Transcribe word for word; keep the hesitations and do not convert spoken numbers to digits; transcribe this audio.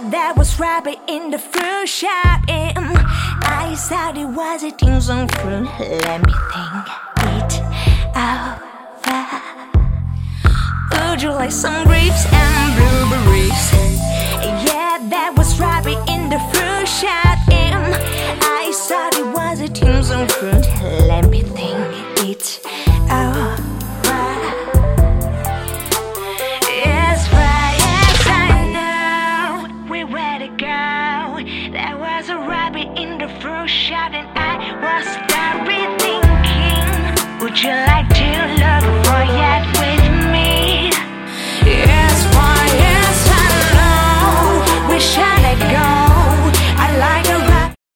that was rabbit in the fruit shop. And I thought it was a thing some fruit. Let me think it over. Would you like some grapes and blueberries? Yeah, that was rabbit in the fruit shop. And I thought it was a thing some fruit. Let me think it over. There was a rabbit in the fruit shop, and I was started thinking, would you like